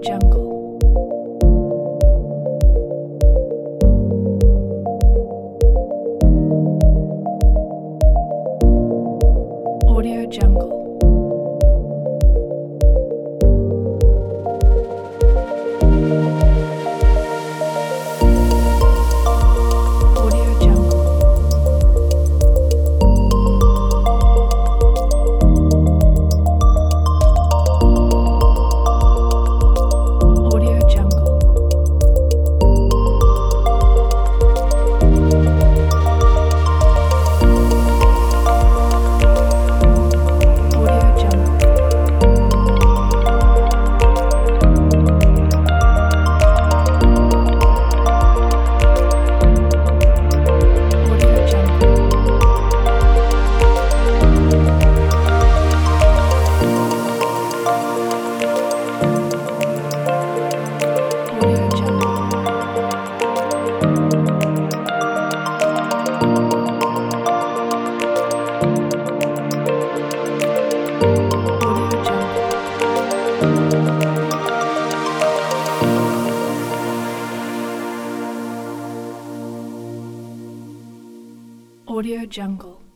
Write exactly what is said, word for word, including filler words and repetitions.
Jungle. Audio Jungle. Audio Jungle. Audio Jungle. Audio Jungle. Audio Jungle. Audio Jungle. Audio Jungle. Audio Jungle.